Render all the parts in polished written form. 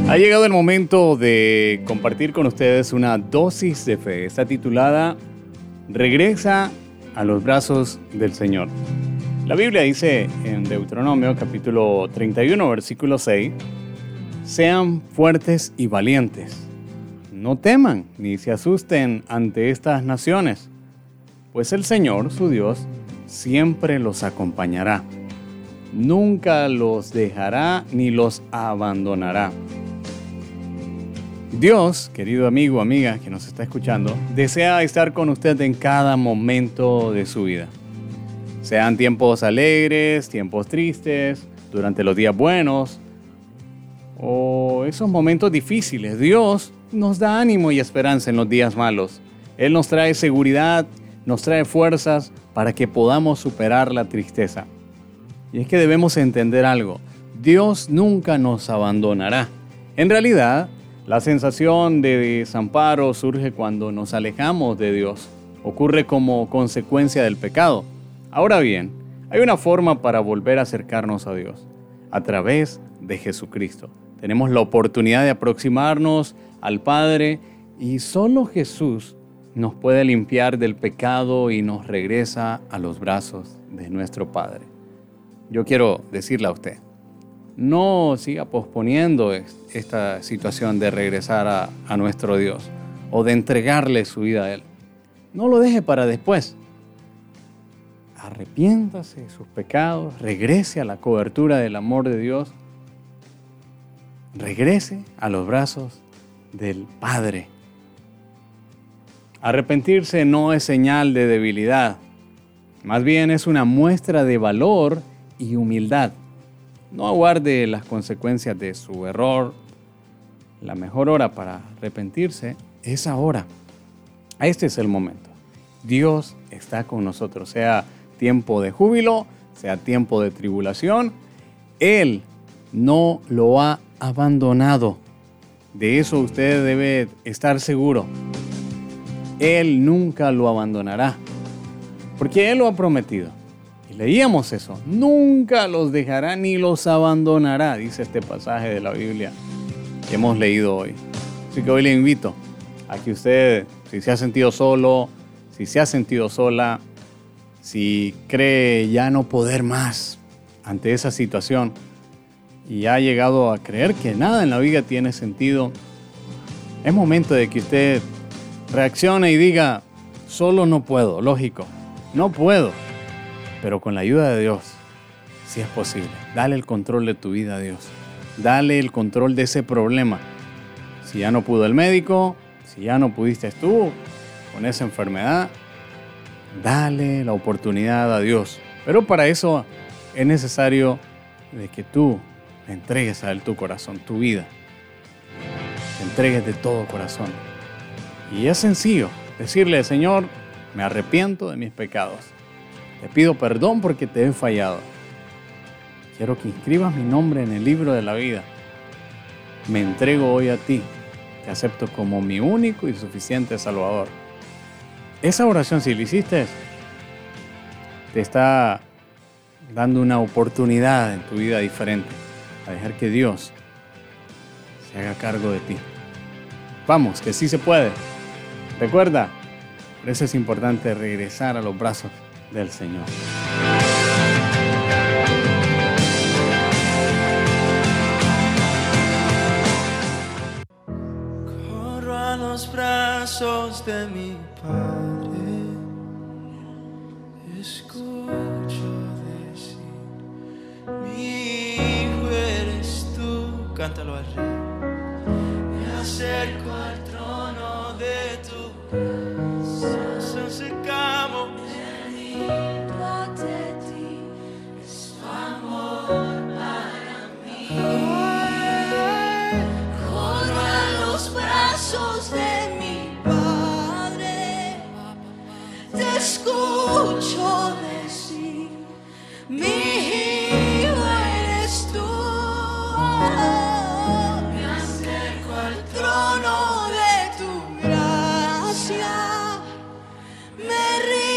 Ha llegado el momento de compartir con ustedes una dosis de fe. Está titulada Regresa a los brazos del Señor. La Biblia dice en Deuteronomio capítulo 31, versículo 6, sean fuertes y valientes. No teman ni se asusten ante estas naciones, pues el Señor, su Dios, siempre los acompañará. Nunca los dejará ni los abandonará. Dios, querido amigo, amiga que nos está escuchando, desea estar con usted en cada momento de su vida. Sean tiempos alegres, tiempos tristes, durante los días buenos o esos momentos difíciles. Dios nos da ánimo y esperanza en los días malos. Él nos trae seguridad, nos trae fuerzas para que podamos superar la tristeza. Y es que debemos entender algo. Dios nunca nos abandonará. En realidad, la sensación de desamparo surge cuando nos alejamos de Dios. Ocurre como consecuencia del pecado. Ahora bien, hay una forma para volver a acercarnos a Dios. A través de Jesucristo. Tenemos la oportunidad de aproximarnos al Padre y solo Jesús nos puede limpiar del pecado y nos regresa a los brazos de nuestro Padre. Yo quiero decirle a usted, no siga posponiendo esta situación de regresar a nuestro Dios o de entregarle su vida a Él. No lo deje para después. Arrepiéntase de sus pecados, regrese a la cobertura del amor de Dios, regrese a los brazos del Padre. Arrepentirse no es señal de debilidad, más bien es una muestra de valor y humildad. No aguarde las consecuencias de su error. La mejor hora para arrepentirse es ahora. Este es el momento. Dios está con nosotros, sea tiempo de júbilo, sea tiempo de tribulación. Él no lo ha abandonado. De eso usted debe estar seguro. Él nunca lo abandonará, porque Él lo ha prometido. Y leíamos eso, nunca los dejará ni los abandonará, dice este pasaje de la Biblia que hemos leído hoy. Así que hoy le invito a que usted, si se ha sentido solo, si se ha sentido sola, si cree ya no poder más ante esa situación y ha llegado a creer que nada en la vida tiene sentido, es momento de que usted reaccione y diga, solo no puedo, lógico, no puedo, pero con la ayuda de Dios, sí es posible. Dale el control de tu vida a Dios, dale el control de ese problema. Si ya no pudo el médico, si ya no pudiste tú con esa enfermedad, dale la oportunidad a Dios. Pero para eso es necesario de que tú le entregues a Él tu corazón, tu vida. Te entregues de todo corazón. Y es sencillo decirle, Señor, me arrepiento de mis pecados. Te pido perdón porque te he fallado. Quiero que inscribas mi nombre en el libro de la vida. Me entrego hoy a ti. Te acepto como mi único y suficiente Salvador. Esa oración, si la hiciste, te está dando una oportunidad en tu vida diferente a dejar que Dios se haga cargo de ti. Vamos, que sí se puede. Recuerda, por eso es importante regresar a los brazos del Señor. Corro a los brazos de mi Padre, escucho decir, mi hijo eres tú, cántalo al Rey. Me acerco al trono de tu gracia, nos acercamos, venido de ti, es tu amor para mí. Corro a los brazos de mi Padre, te escucho decir, mi hijo eres tú. Me acerco al trono de tu gracia, me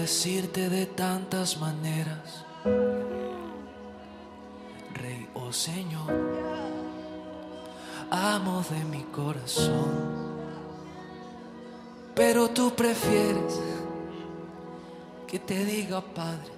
decirte de tantas maneras, Rey o Señor, amo de mi corazón. Pero tú prefieres que te diga Padre,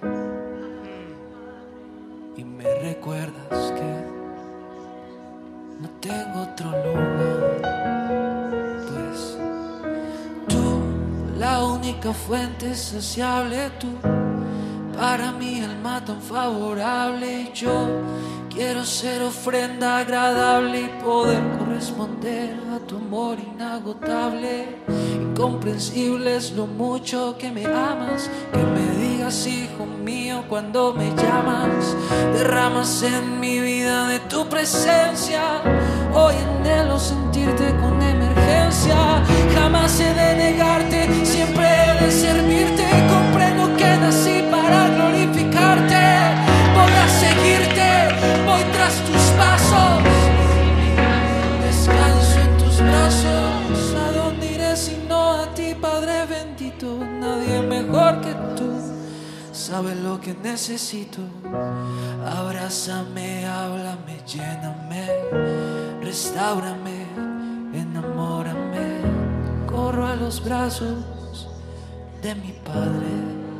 y me recuerdas que no tengo otro lugar, pues tú, la única fuente saciable, tú, para mi alma tan favorable, y yo quiero ser ofrenda agradable y poder corresponder a tu amor inagotable. Incomprensible es lo mucho que me amas, que me digas hijo mío cuando me llamas. Derramas en mi vida de tu presencia, hoy anhelo sentirte con emergencia. Jamás he de negarte, siempre he de servirte. Comprendo que nací para glorificarte. Voy a seguirte, voy tras tus pasos. Descanso en tus brazos. ¿A dónde iré si no a ti, Padre bendito? Nadie mejor que tú sabe lo que necesito. Abrázame, háblame, lléname, restáurame, enamórame. Corro a los brazos de mi Padre.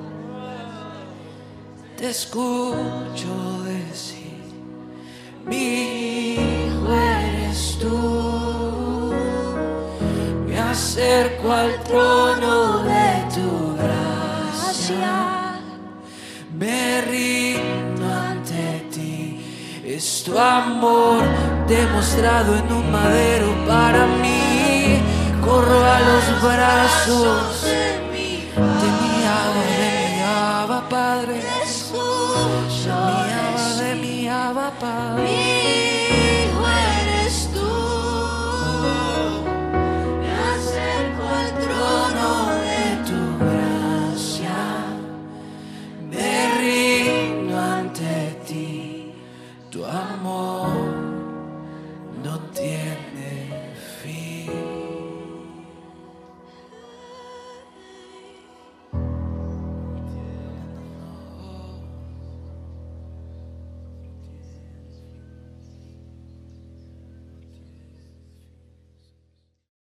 Te escucho decir, mi hijo eres tú. Me acerco al trono de tu gracia, me rindo ante ti. Es tu amor demostrado en un madero para mí. Corro a los brazos de mi Abba, Padre.